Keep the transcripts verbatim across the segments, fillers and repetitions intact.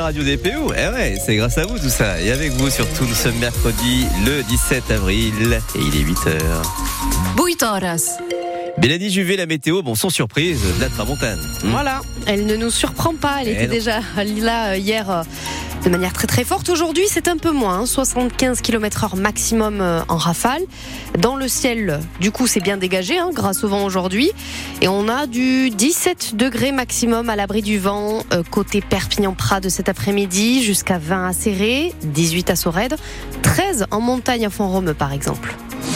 radio des P O. Eh ouais, c'est grâce à vous tout ça. Et avec vous surtout ce mercredi, le dix-sept avril, et il est huit heures. huit horas. Mélanie Juvet, la météo, bon, sans surprise, de la tramontane. Mmh. Voilà, elle ne nous surprend pas. Elle Et était non. déjà là hier de manière très très forte. Aujourd'hui, c'est un peu moins, hein, soixante-quinze kilomètres heure maximum en rafale. Dans le ciel, du coup, c'est bien dégagé hein, grâce au vent aujourd'hui. Et on a du dix-sept degrés maximum à l'abri du vent euh, côté Perpignan-Prades cet après-midi, jusqu'à vingt à Céré, dix-huit à Sorède, treize en montagne à Font-Romeu par exemple.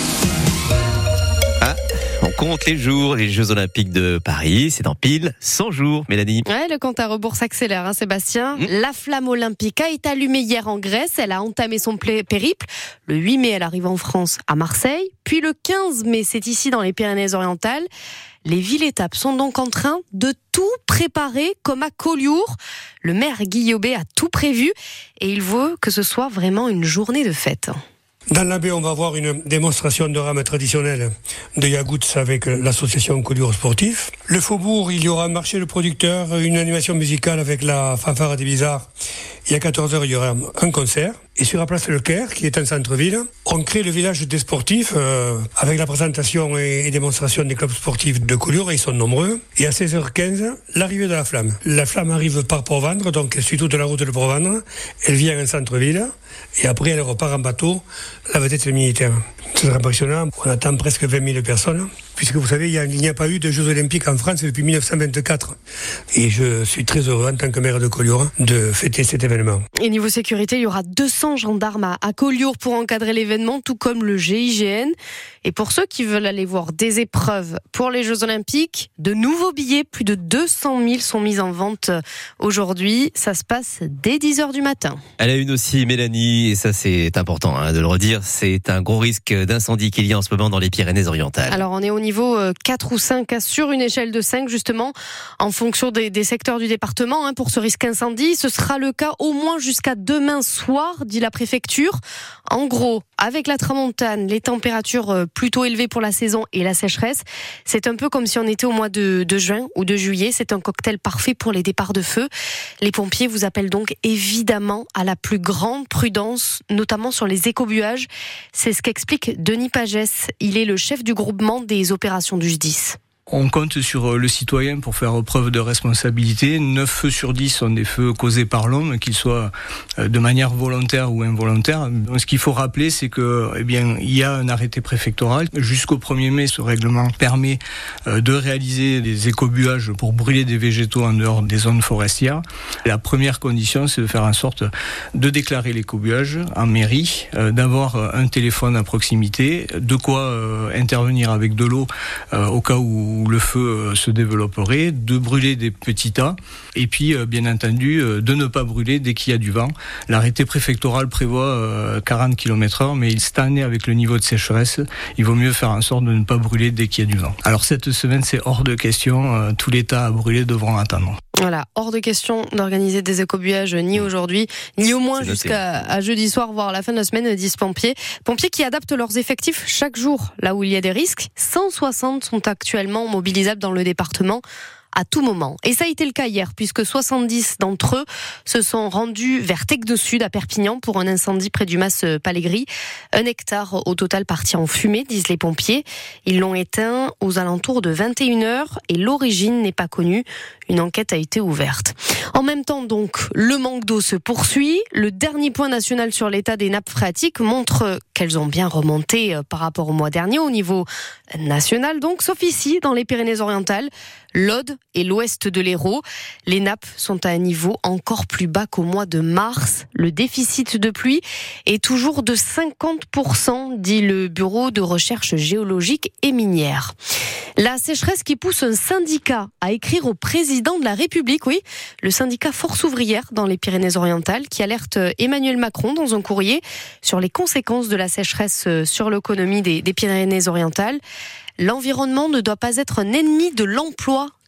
On compte les jours, les Jeux Olympiques de Paris, c'est dans pile cent jours, Mélanie. Ouais, le compte à rebours s'accélère, hein, Sébastien. Mmh. La flamme olympique a été allumée hier en Grèce, elle a entamé son périple. Le huit mai, elle arrive en France à Marseille, puis le quinze mai, c'est ici dans les Pyrénées-Orientales. Les villes-étapes sont donc en train de tout préparer, comme à Collioure. Le maire Guy Aubé a tout prévu et il veut que ce soit vraiment une journée de fête. Dans la baie, on va voir une démonstration de rame traditionnelle de Yagouts avec l'association Collioure Sportif. Le faubourg, il y aura un marché de producteurs, une animation musicale avec la fanfare des Bizarres. Et à quatorze heures, il y aura un concert. Et sur la place Le Caire, qui est un centre-ville, on crée le village des sportifs euh, avec la présentation et, et démonstration des clubs sportifs de Collioure, ils sont nombreux. Et à seize heures quinze, l'arrivée de la flamme. La flamme arrive par Port-Vendre, donc elle suit toute la route de Port-Vendre. Elle vient à un centre-ville et après elle repart en bateau, la vedette militaire. C'est impressionnant, on attend presque vingt mille personnes. Puisque vous savez, il n'y a, a pas eu de Jeux Olympiques en France depuis dix-neuf cent vingt-quatre. Et je suis très heureux en tant que maire de Collioure de fêter cet événement. Et niveau sécurité, il y aura deux cents gendarmes à, à Collioure pour encadrer l'événement, tout comme le G I G N. Et pour ceux qui veulent aller voir des épreuves pour les Jeux Olympiques, de nouveaux billets, plus de deux cent mille sont mis en vente aujourd'hui. Ça se passe dès dix heures du matin. Elle a une aussi, Mélanie, et ça c'est important hein, de le redire, c'est un gros risque d'incendie qu'il y a en ce moment dans les Pyrénées-Orientales. Alors on est au niveau quatre ou cinq, sur une échelle de cinq justement, en fonction des, des secteurs du département. Hein, pour ce risque incendie, ce sera le cas au moins jusqu'à demain soir, dit la préfecture. En gros, avec la tramontane, les températures plutôt élevées pour la saison et la sécheresse, c'est un peu comme si on était au mois de, de juin ou de juillet. C'est un cocktail parfait pour les départs de feu. Les pompiers vous appellent donc évidemment à la plus grande prudence, notamment sur les écobuages. C'est ce qu'explique Denis Pagès. Il est le chef du groupement des opérations du S D I S. On compte sur le citoyen pour faire preuve de responsabilité. neuf feux sur dix sont des feux causés par l'homme, qu'ils soient de manière volontaire ou involontaire. Donc, ce qu'il faut rappeler, c'est que, eh bien, il y a un arrêté préfectoral. Jusqu'au premier mai, ce règlement permet de réaliser des écobuages pour brûler des végétaux en dehors des zones forestières. La première condition, c'est de faire en sorte de déclarer l'écobuage en mairie, d'avoir un téléphone à proximité, de quoi intervenir avec de l'eau au cas où où le feu se développerait, de brûler des petits tas, et puis bien entendu de ne pas brûler dès qu'il y a du vent. L'arrêté préfectoral prévoit quarante kilomètres heure, mais cette année, avec le niveau de sécheresse, il vaut mieux faire en sorte de ne pas brûler dès qu'il y a du vent. Alors cette semaine, c'est hors de question, tous les tas à brûler devront attendre. Voilà, hors de question d'organiser des écobuages ni aujourd'hui, ni au moins jusqu'à à jeudi soir, voire à la fin de la semaine, disent pompiers. Pompiers qui adaptent leurs effectifs chaque jour, là où il y a des risques. cent soixante sont actuellement mobilisables dans le département à tout moment. Et ça a été le cas hier, puisque soixante-dix d'entre eux se sont rendus vers Tecno Sud, à Perpignan, pour un incendie près du Mas Palégris. Un hectare au total parti en fumée, disent les pompiers. Ils l'ont éteint aux alentours de vingt et une heures et l'origine n'est pas connue. Une enquête a été ouverte. En même temps, donc, le manque d'eau se poursuit. Le dernier point national sur l'état des nappes phréatiques montre qu'elles ont bien remonté par rapport au mois dernier au niveau national, donc, sauf ici, dans les Pyrénées-Orientales, l'Aude et l'ouest de l'Hérault. Les nappes sont à un niveau encore plus bas qu'au mois de mars. Le déficit de pluie est toujours de cinquante pour cent, dit le Bureau de recherche géologique et minière. La sécheresse qui pousse un syndicat à écrire au président de la République, oui, le syndicat Force ouvrière dans les Pyrénées-Orientales, qui alerte Emmanuel Macron dans un courrier sur les conséquences de la sécheresse sur l'économie des, des Pyrénées-Orientales. L'environnement ne doit pas être un ennemi de l'emploi,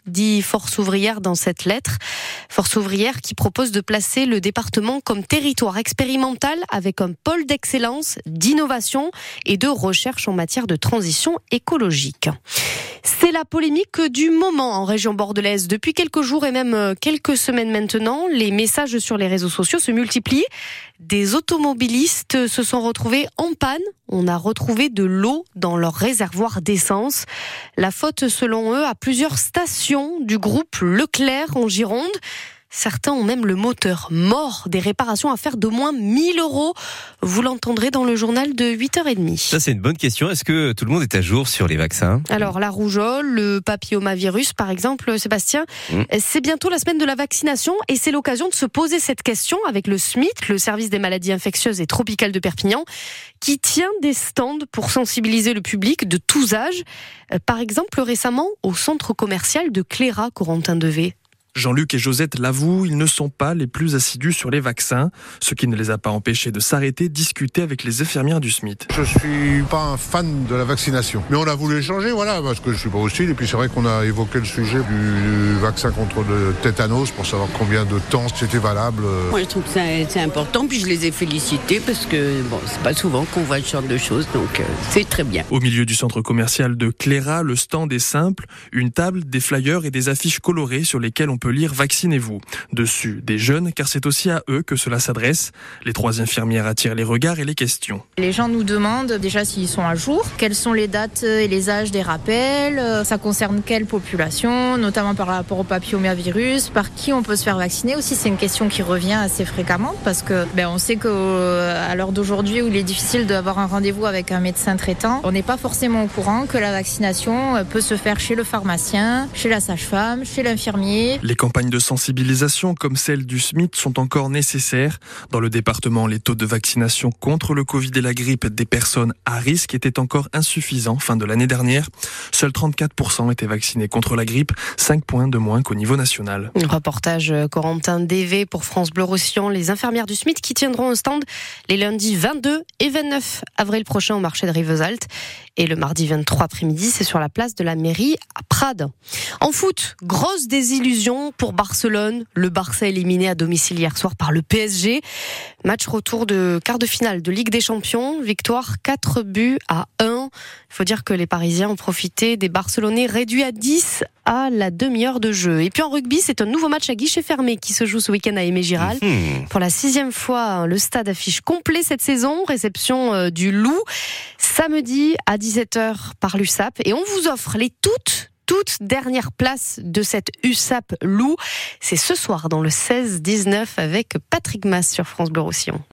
dit Force ouvrière dans cette lettre. Force ouvrière qui propose de placer le département comme territoire expérimental avec un pôle d'excellence, d'innovation et de recherche en matière de transition écologique. C'est la polémique du moment en région bordelaise. Depuis quelques jours et même quelques semaines maintenant, les messages sur les réseaux sociaux se multiplient. Des automobilistes se sont retrouvés en panne. On a retrouvé de l'eau dans leur réservoir d'essence. La faute, selon eux, à plusieurs stations du groupe Leclerc en Gironde. Certains ont même le moteur mort. Des réparations à faire d'au moins mille euros. Vous l'entendrez dans le journal de huit heures trente. Ça, c'est une bonne question. Est-ce que tout le monde est à jour sur les vaccins ? Alors, la rougeole, le papillomavirus, par exemple, Sébastien, mmh. c'est bientôt la semaine de la vaccination et c'est l'occasion de se poser cette question avec le S M I T, le service des maladies infectieuses et tropicales de Perpignan, qui tient des stands pour sensibiliser le public de tous âges. Par exemple, récemment, au centre commercial de Cléra, Corentin Devé. Jean-Luc et Josette l'avouent, ils ne sont pas les plus assidus sur les vaccins, ce qui ne les a pas empêchés de s'arrêter, discuter avec les infirmières du S M I T. Je suis pas un fan de la vaccination, mais on a voulu échanger, voilà, parce que je suis pas hostile, et puis c'est vrai qu'on a évoqué le sujet du vaccin contre le tétanos pour savoir combien de temps c'était valable. Moi je trouve que c'est, c'est important, puis je les ai félicités parce que bon, c'est pas souvent qu'on voit ce genre de choses, donc euh, c'est très bien. Au milieu du centre commercial de Cléra, le stand est simple, une table, des flyers et des affiches colorées sur lesquelles on peut lire « Vaccinez-vous ». Dessus, des jeunes, car c'est aussi à eux que cela s'adresse. Les trois infirmières attirent les regards et les questions. Les gens nous demandent déjà s'ils sont à jour, quelles sont les dates et les âges des rappels, ça concerne quelle population, notamment par rapport au papillomavirus, par qui on peut se faire vacciner aussi. C'est une question qui revient assez fréquemment parce que ben, on sait qu'à l'heure d'aujourd'hui où il est difficile d'avoir un rendez-vous avec un médecin traitant, on n'est pas forcément au courant que la vaccination peut se faire chez le pharmacien, chez la sage-femme, chez l'infirmier. Les campagnes de sensibilisation comme celle du S M I T sont encore nécessaires. Dans le département, les taux de vaccination contre le Covid et la grippe des personnes à risque étaient encore insuffisants fin de l'année dernière. Seuls trente-quatre pour cent étaient vaccinés contre la grippe, cinq points de moins qu'au niveau national. Reportage Corentin Devé pour France Bleu Roussillon. Les infirmières du S M I T qui tiendront un stand les lundis vingt-deux et vingt-neuf avril prochain au marché de Rivesaltes. Et le mardi vingt-trois après-midi, c'est sur la place de la mairie à Prades. En foot, grosse désillusion pour Barcelone. Le Barça éliminé à domicile hier soir par le P S G. Match retour de quart de finale de Ligue des Champions. Victoire quatre buts à un. Il faut dire que les Parisiens ont profité des Barcelonais réduits à dix à la demi-heure de jeu. Et puis en rugby, c'est un nouveau match à guichet fermé qui se joue ce week-end à Aimé-Giral. Mmh. Pour la sixième fois, le stade affiche complet cette saison. Réception euh, du Loup. Samedi à dix-sept heures par l'U S A P. Et on vous offre les toutes toute dernière place de cette U S A P Loup. C'est ce soir dans le seize dix-neuf avec Patrick Mas sur France Bleu Roussillon.